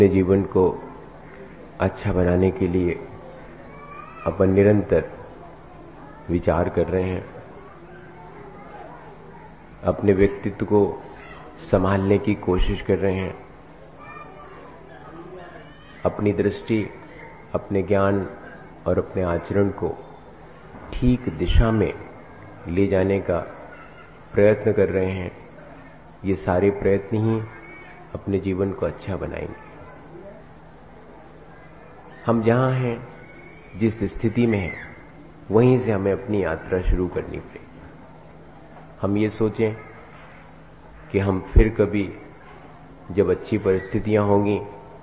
अपने जीवन को अच्छा बनाने के लिए अपन निरंतर विचार कर रहे हैं। अपने व्यक्तित्व को संभालने की कोशिश कर रहे हैं। अपनी दृष्टि, अपने ज्ञान और अपने आचरण को ठीक दिशा में ले जाने का प्रयत्न कर रहे हैं। ये सारे प्रयत्न ही अपने जीवन को अच्छा बनाएंगे। हम जहां हैं, जिस स्थिति में हैं, वहीं से हमें अपनी यात्रा शुरू करनी पड़ेगी। हम ये सोचें कि हम फिर कभी जब अच्छी परिस्थितियां होंगी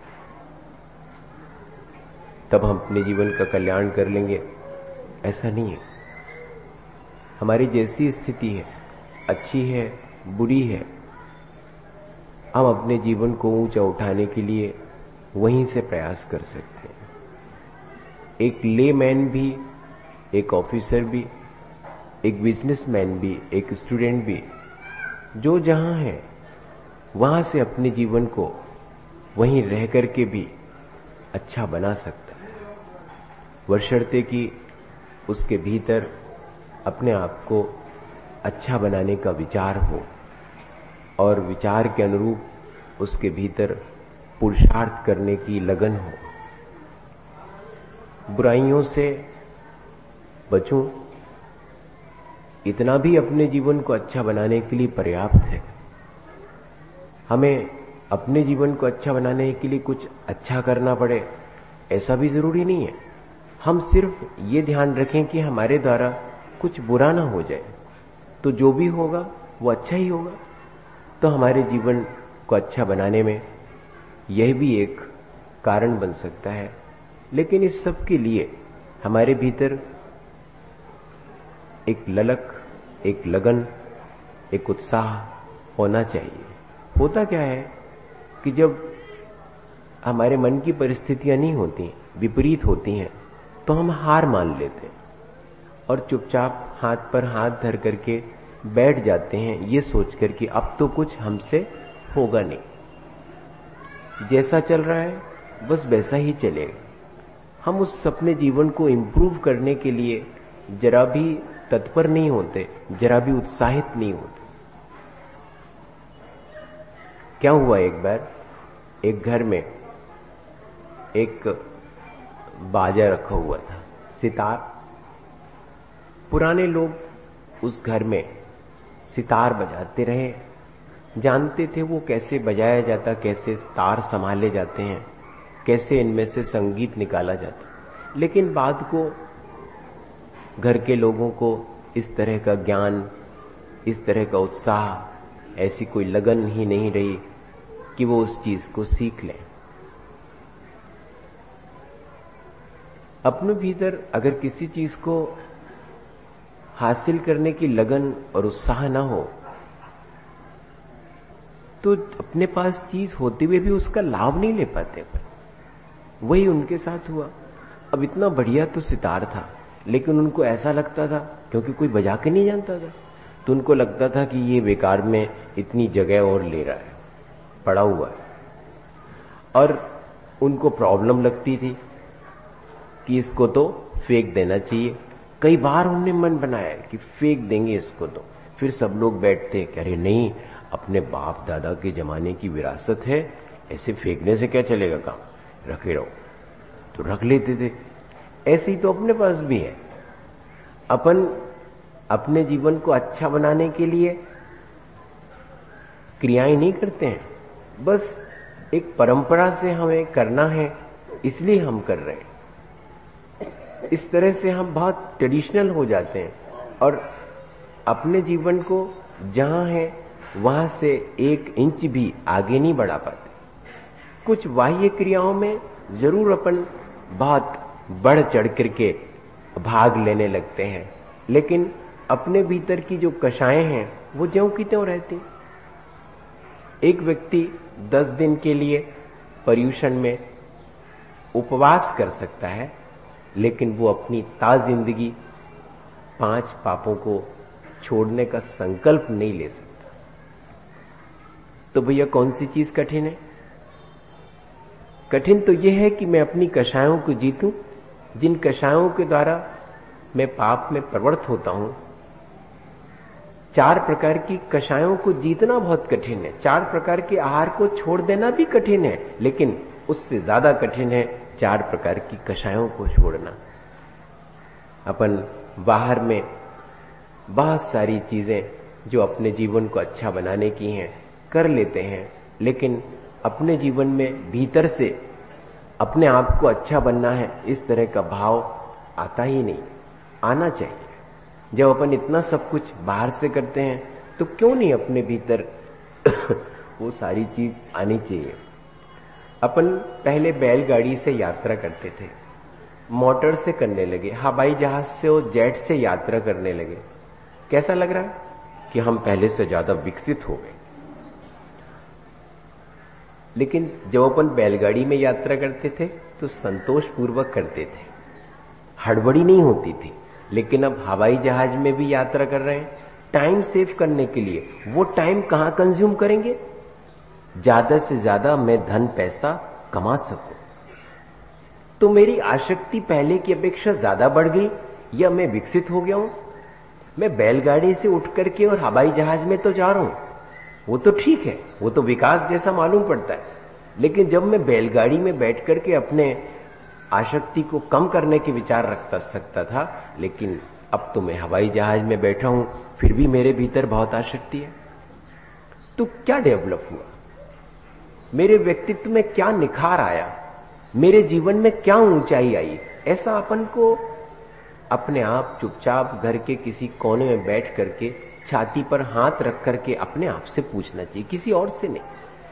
तब हम अपने जीवन का कल्याण कर लेंगे, ऐसा नहीं है। हमारी जैसी स्थिति है, अच्छी है, बुरी है, हम अपने जीवन को ऊंचा उठाने के लिए वहीं से प्रयास कर सकते हैं। एक लेमैन भी, एक ऑफिसर भी, एक बिजनेसमैन भी, एक स्टूडेंट भी, जो जहां है वहां से अपने जीवन को वहीं रह करके भी अच्छा बना सकता है, बशर्ते कि उसके भीतर अपने आप को अच्छा बनाने का विचार हो और विचार के अनुरूप उसके भीतर पुरुषार्थ करने की लगन हो। बुराइयों से बचूं, इतना भी अपने जीवन को अच्छा बनाने के लिए पर्याप्त है। हमें अपने जीवन को अच्छा बनाने के लिए कुछ अच्छा करना पड़े, ऐसा भी जरूरी नहीं है। हम सिर्फ ये ध्यान रखें कि हमारे द्वारा कुछ बुरा ना हो जाए, तो जो भी होगा वो अच्छा ही होगा। तो हमारे जीवन को अच्छा बनाने में यह भी एक कारण बन सकता है। लेकिन इस सब के लिए हमारे भीतर एक ललक, एक लगन, एक उत्साह होना चाहिए। होता क्या है कि जब हमारे मन की परिस्थितियां नहीं होती, विपरीत होती हैं, तो हम हार मान लेते हैं और चुपचाप हाथ पर हाथ धर करके बैठ जाते हैं, ये सोचकर कि अब तो कुछ हमसे होगा नहीं, जैसा चल रहा है बस वैसा ही चलेगा। हम उस अपने जीवन को इंप्रूव करने के लिए जरा भी तत्पर नहीं होते, जरा भी उत्साहित नहीं होते। क्या हुआ, एक बार एक घर में एक बाजा रखा हुआ था, सितार। पुराने लोग उस घर में सितार बजाते रहे, जानते थे वो कैसे बजाया जाता, कैसे तार संभाले जाते हैं, कैसे इनमें से संगीत निकाला जाता। लेकिन बाद को घर के लोगों को इस तरह का ज्ञान, इस तरह का उत्साह, ऐसी कोई लगन ही नहीं रही कि वो उस चीज को सीख लें। अपने भीतर अगर किसी चीज को हासिल करने की लगन और उत्साह ना हो, तो अपने पास चीज होते हुए भी उसका लाभ नहीं ले पाते। वही उनके साथ हुआ। अब इतना बढ़िया तो सितार था, लेकिन उनको ऐसा लगता था, क्योंकि कोई बजा के नहीं जानता था, तो उनको लगता था कि ये बेकार में इतनी जगह और ले रहा है, पड़ा हुआ है। और उनको प्रॉब्लम लगती थी कि इसको तो फेंक देना चाहिए। कई बार उन्होंने मन बनाया कि फेंक देंगे इसको। तो फिर सब लोग बैठते कि अरे नहीं, अपने बाप दादा के जमाने की विरासत है, ऐसे फेंकने से क्या चलेगा काम, रखे रहो। तो रख लेते थे। ऐसे ही तो अपने पास भी है। अपन अपने जीवन को अच्छा बनाने के लिए क्रियाएं नहीं करते हैं, बस एक परंपरा से हमें करना है, इसलिए हम कर रहे हैं। इस तरह से हम बहुत ट्रेडिशनल हो जाते हैं और अपने जीवन को जहां है वहां से 1 इंच भी आगे नहीं बढ़ा पाते। कुछ बाह्य क्रियाओं में जरूर अपन बहुत बढ़ चढ़ करके भाग लेने लगते हैं, लेकिन अपने भीतर की जो कषाएं हैं वो ज्यों की त्यों रहती। एक व्यक्ति 10 दिन के लिए पर्यूषण में उपवास कर सकता है, लेकिन वो अपनी जिंदगी 5 पापों को छोड़ने का संकल्प नहीं ले सकता। तो भैया कौन सी चीज कठिन है? कठिन तो यह है कि मैं अपनी कषायों को जीतूं, जिन कषायों के द्वारा मैं पाप में प्रवृत्त होता हूं। 4 प्रकार की कषायों को जीतना बहुत कठिन है। 4 प्रकार के आहार को छोड़ देना भी कठिन है, लेकिन उससे ज्यादा कठिन है 4 प्रकार की कषायों को छोड़ना। अपन बाहर में बहुत सारी चीजें जो अपने जीवन को अच्छा बनाने की हैं कर लेते हैं, लेकिन अपने जीवन में भीतर से अपने आप को अच्छा बनना है इस तरह का भाव आता ही नहीं। आना चाहिए। जब अपन इतना सब कुछ बाहर से करते हैं तो क्यों नहीं अपने भीतर वो सारी चीज आनी चाहिए। अपन पहले बैलगाड़ी से यात्रा करते थे, मोटर से करने लगे, हवाई जहाज से और जेट से यात्रा करने लगे। कैसा लग रहा है कि हम पहले से ज्यादा विकसित हो गए। लेकिन जब अपन बैलगाड़ी में यात्रा करते थे तो संतोष पूर्वक करते थे, हड़बड़ी नहीं होती थी। लेकिन अब हवाई जहाज में भी यात्रा कर रहे हैं, टाइम सेव करने के लिए। वो टाइम कहां कंज्यूम करेंगे? ज्यादा से ज्यादा मैं धन पैसा कमा सकूं। तो मेरी आसक्ति पहले की अपेक्षा ज्यादा बढ़ गई या मैं विकसित हो गया हूं? मैं बैलगाड़ी से उठ करके और हवाई जहाज में तो जा रहा हूं, वो तो ठीक है, वो तो विकास जैसा मालूम पड़ता है। लेकिन जब मैं बैलगाड़ी में बैठ करके अपने आसक्ति को कम करने के विचार रखता सकता था, लेकिन अब तो मैं हवाई जहाज में बैठा हूं, फिर भी मेरे भीतर बहुत आसक्ति है। तो क्या डेवलप हुआ? मेरे व्यक्तित्व में क्या निखार आया? मेरे जीवन में क्या ऊंचाई आई? ऐसा अपन को अपने आप चुपचाप घर के किसी कोने में बैठ करके छाती पर हाथ रख करके अपने आप से पूछना चाहिए, किसी और से नहीं,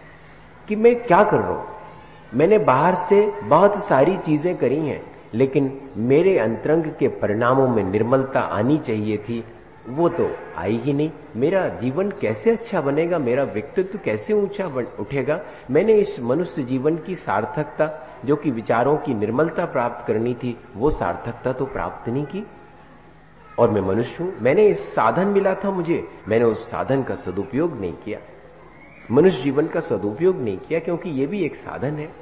कि मैं क्या कर रहा हूं। मैंने बाहर से बहुत सारी चीजें करी हैं, लेकिन मेरे अंतरंग के परिणामों में निर्मलता आनी चाहिए थी, वो तो आई ही नहीं। मेरा जीवन कैसे अच्छा बनेगा? मेरा व्यक्तित्व कैसे ऊंचा उठेगा? मैंने इस मनुष्य जीवन की सार्थकता, जो कि विचारों की निर्मलता प्राप्त करनी थी, वो सार्थकता तो प्राप्त नहीं की। और मैं मनुष्य हूं, मैंने इस साधन मिला था मुझे, मैंने उस साधन का सदुपयोग नहीं किया। मनुष्य जीवन का सदुपयोग नहीं किया, क्योंकि ये भी एक साधन है।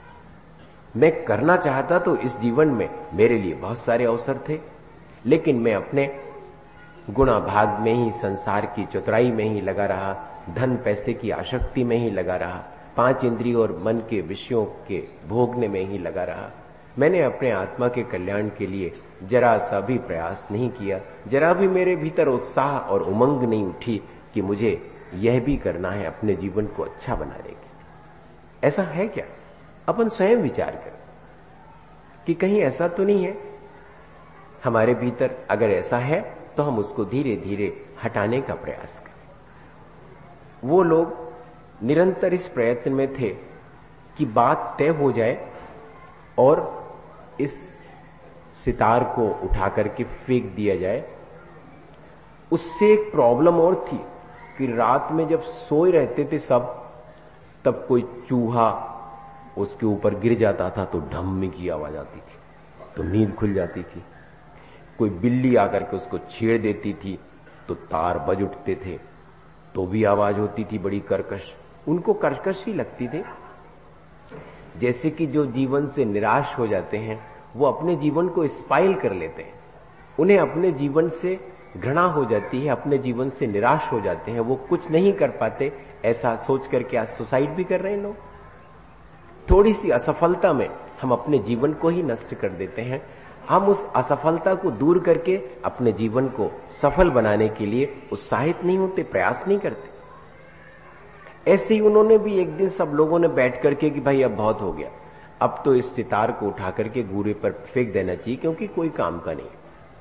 मैं करना चाहता तो इस जीवन में मेरे लिए बहुत सारे अवसर थे, लेकिन मैं अपने गुणा भाग में ही, संसार की चतुराई में ही लगा रहा, धन पैसे की आसक्ति में ही लगा रहा, 5 इंद्रियों और मन के विषयों के भोगने में ही लगा रहा। मैंने अपने आत्मा के कल्याण के लिए जरा सा भी प्रयास नहीं किया, जरा भी मेरे भीतर उत्साह और उमंग नहीं उठी कि मुझे यह भी करना है अपने जीवन को अच्छा बनाने के। ऐसा है क्या? अपन स्वयं विचार करें कि कहीं ऐसा तो नहीं है हमारे भीतर। अगर ऐसा है तो हम उसको धीरे धीरे हटाने का प्रयास करें। वो लोग निरंतर इस प्रयत्न में थे कि बात तय हो जाए और इस सितार को उठा करके फेंक दिया जाए। उससे एक प्रॉब्लम और थी कि रात में जब सोए रहते थे सब, तब कोई चूहा उसके ऊपर गिर जाता था तो ढम्मी की आवाज आती थी, तो नींद खुल जाती थी। कोई बिल्ली आकर के उसको छेड़ देती थी तो तार बज उठते थे, तो भी आवाज होती थी बड़ी कर्कश। उनको कर्कश ही लगती थी। जैसे कि जो जीवन से निराश हो जाते हैं वो अपने जीवन को स्पाइल कर लेते हैं, उन्हें अपने जीवन से घृणा हो जाती है, अपने जीवन से निराश हो जाते हैं, वो कुछ नहीं कर पाते, ऐसा सोच करके आज सुसाइड भी कर रहे हैं लोग। थोड़ी सी असफलता में हम अपने जीवन को ही नष्ट कर देते हैं। हम उस असफलता को दूर करके अपने जीवन को सफल बनाने के लिए उत्साहित नहीं होते, प्रयास नहीं करते। ऐसे ही उन्होंने भी एक दिन सब लोगों ने बैठ करके कि भाई अब बहुत हो गया, अब तो इस सितार को उठा करके घूरे पर फेंक देना चाहिए, क्योंकि कोई काम का नहीं।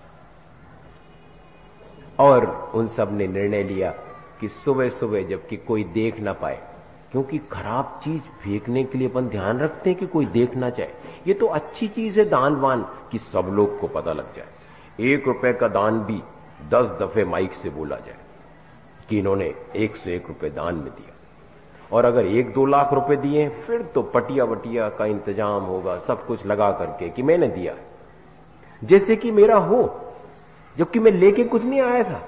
और उन सब ने निर्णय लिया कि सुबह सुबह जबकि कोई देख ना पाए, क्योंकि खराब चीज फेंकने के लिए अपन ध्यान रखते हैं कि कोई देख ना जाए। ये तो अच्छी चीज है दानवान, कि सब लोग को पता लग जाए। 1 रुपए का दान भी 10 दफे माइक से बोला जाए कि इन्होंने 101 रुपए दान में दिया। और अगर 1-2 लाख रुपए दिए फिर तो पटिया वटिया का इंतजाम होगा, सब कुछ लगा करके कि मैंने दिया, जैसे कि मेरा हो, जबकि मैं लेके कुछ नहीं आया था।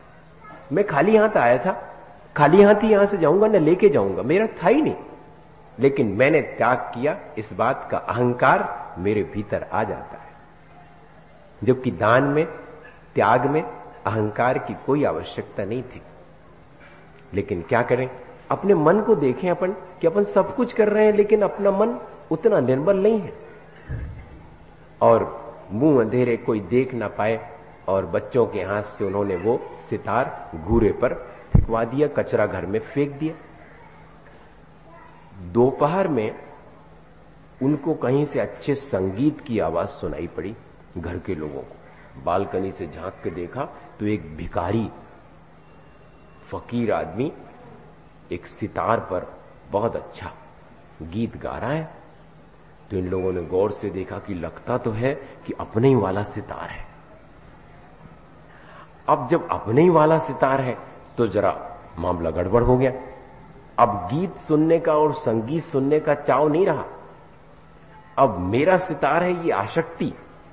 मैं खाली हाथ आया था, खाली हाथ ही यहां से जाऊंगा, न लेके जाऊंगा, मेरा था ही नहीं। लेकिन मैंने त्याग किया, इस बात का अहंकार मेरे भीतर आ जाता है। जबकि दान में, त्याग में अहंकार की कोई आवश्यकता नहीं थी। लेकिन क्या करें, अपने मन को देखें अपन कि अपन सब कुछ कर रहे हैं, लेकिन अपना मन उतना निर्मल नहीं है। और मुंह अंधेरे कोई देख ना पाए, और बच्चों के हाथ से उन्होंने वो सितार घूरे पर फेंकवा दिया, कचरा घर में फेंक दिया। दोपहर में उनको कहीं से अच्छे संगीत की आवाज सुनाई पड़ी। घर के लोगों को बालकनी से झांक के देखा तो एक भिखारी फकीर आदमी एक सितार पर बहुत अच्छा गीत गा रहा है। तो इन लोगों ने गौर से देखा कि लगता तो है कि अपने ही वाला सितार है। अब जब अपने ही वाला सितार है तो जरा मामला गड़बड़ हो गया। अब गीत सुनने का और संगीत सुनने का चाव नहीं रहा। अब मेरा सितार है, ये आसक्ति।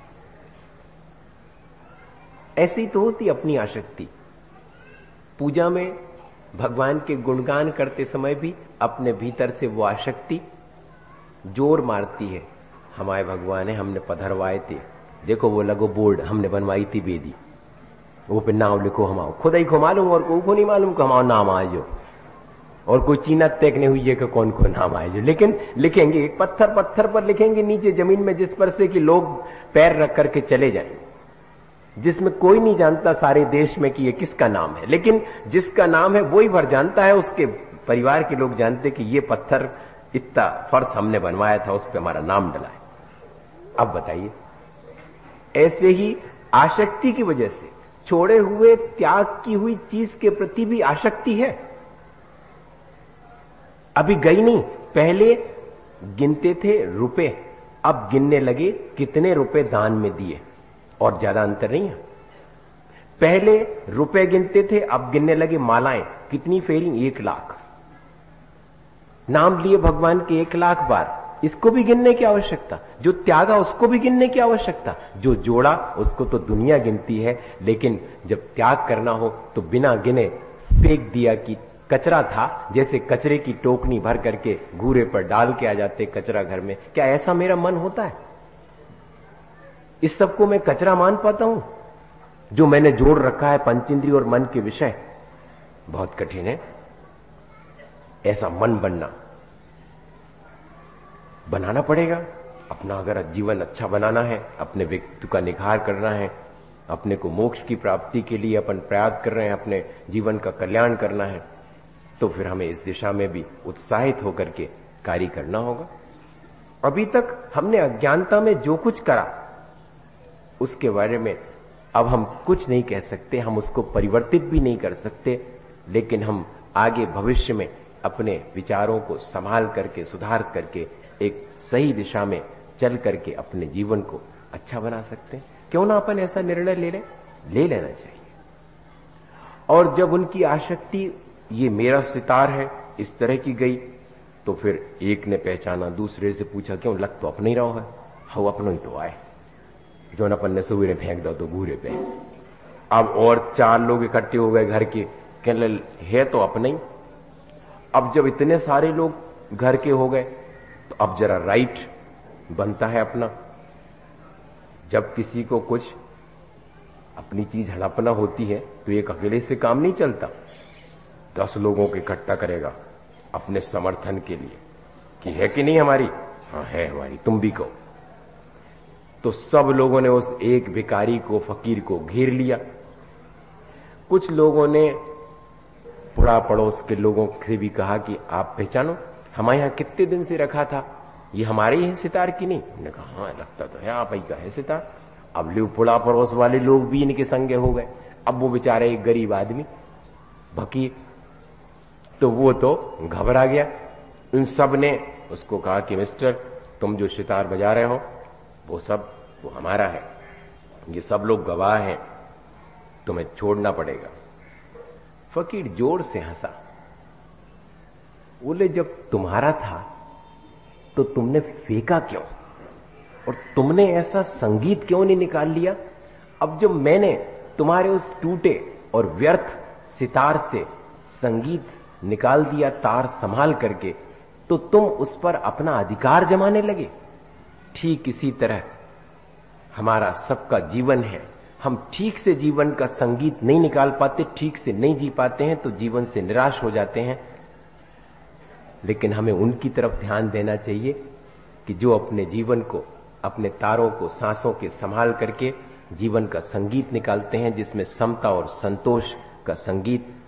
ऐसी तो होती अपनी आसक्ति। पूजा में भगवान के गुणगान करते समय भी अपने भीतर से वो आसक्ति जोर मारती है। हमारे भगवान है, हमने पधरवाए थे, देखो वो लगो बोर्ड हमने बनवाई थी बेदी, वो पे नाम लिखो हमाओ, खुद ही को मालूम और को नहीं मालूम को हमारा नाम आए जो, और कोई चीना तय नहीं हुई है कि कौन को नाम आए जो। लेकिन लिखेंगे एक पत्थर पत्थर पर लिखेंगे नीचे जमीन में, जिस पर से कि लोग पैर रख करके चले जाएंगे, जिसमें कोई नहीं जानता सारे देश में कि ये किसका नाम है। लेकिन जिसका नाम है वही भर जानता है, उसके परिवार के लोग जानते कि ये पत्थर इतना फर्श हमने बनवाया था, उस पर हमारा नाम डला है। अब बताइए, ऐसे ही आसक्ति की वजह से छोड़े हुए त्याग की हुई चीज के प्रति भी आसक्ति है। अभी गई नहीं, पहले गिनते थे रुपए, अब गिनने लगे कितने रुपए दान में दिए, और ज्यादा अंतर नहीं है। पहले रुपए गिनते थे, अब गिनने लगे मालाएं, कितनी फेरी, 1 लाख। नाम लिए भगवान के 1 लाख बार, इसको भी गिनने की आवश्यकता। जो त्यागा उसको भी गिनने की आवश्यकता। जो जोड़ा उसको तो दुनिया गिनती है, लेकिन जब त्याग करना हो तो बिना गिने फेंक दिया कि कचरा था। जैसे कचरे की टोकनी भर करके घूरे पर डाल के आ जाते कचरा घर में। क्या ऐसा मेरा मन होता है? इस सबको मैं कचरा मान पाता हूं जो मैंने जोड़ रखा है पंचेंद्रिय और मन के विषय? बहुत कठिन है ऐसा मन बनाना पड़ेगा। अपना अगर जीवन अच्छा बनाना है, अपने व्यक्तित्व का निखार करना है, अपने को मोक्ष की प्राप्ति के लिए अपन प्रयास कर रहे हैं, अपने जीवन का कल्याण करना है, तो फिर हमें इस दिशा में भी उत्साहित होकर के कार्य करना होगा। अभी तक हमने अज्ञानता में जो कुछ करा उसके बारे में अब हम कुछ नहीं कह सकते, हम उसको परिवर्तित भी नहीं कर सकते, लेकिन हम आगे भविष्य में अपने विचारों को संभाल करके, सुधार करके एक सही दिशा में चल करके अपने जीवन को अच्छा बना सकते हैं। क्यों ना अपन ऐसा निर्णय ले लेना चाहिए। और जब उनकी आसक्ति ये मेरा सितार है इस तरह की गई, तो फिर एक ने पहचाना, दूसरे से पूछा क्यों लग तो अपने ही रहो है, हो अपनों ही तो आए, जो अपन ने सुबह फेंक दो तो घूरे पे। अब और 4 लोग इकट्ठे हो गए घर के, कहने है तो अपने ही। अब जब इतने सारे लोग घर के हो गए तो अब जरा राइट बनता है अपना। जब किसी को कुछ अपनी चीज हड़पना होती है तो एक अकेले से काम नहीं चलता, 10 लोगों को इकट्ठा करेगा अपने समर्थन के लिए कि है कि नहीं हमारी, हाँ है हमारी, तुम भी कहो। तो सब लोगों ने उस एक भिखारी को, फकीर को घेर लिया। कुछ लोगों ने पुरा पड़ोस के लोगों से भी कहा कि आप पहचानो, हमारे यहां कितने दिन से रखा था, ये हमारे ही है सितार की नहीं? उन्होंने कहा हाँ लगता तो है आप ही का है सितार। अब लियो पुरा पड़ोस वाले लोग भी इनके संगे हो गए। अब वो बेचारे एक गरीब आदमी फकीर, तो वो तो घबरा गया। उन सब ने उसको कहा कि मिस्टर, तुम जो सितार बजा रहे हो वो हमारा है, ये सब लोग गवाह हैं, तुम्हें छोड़ना पड़ेगा। फकीर जोर से हंसा, बोले जब तुम्हारा था तो तुमने फेंका क्यों, और तुमने ऐसा संगीत क्यों नहीं निकाल लिया? अब जब मैंने तुम्हारे उस टूटे और व्यर्थ सितार से संगीत निकाल दिया, तार संभाल करके, तो तुम उस पर अपना अधिकार जमाने लगे। ठीक इसी तरह हमारा सबका जीवन है। हम ठीक से जीवन का संगीत नहीं निकाल पाते, ठीक से नहीं जी पाते हैं तो जीवन से निराश हो जाते हैं। लेकिन हमें उनकी तरफ ध्यान देना चाहिए कि जो अपने जीवन को, अपने तारों को, सांसों के संभाल करके जीवन का संगीत निकालते हैं, जिसमें समता और संतोष का संगीत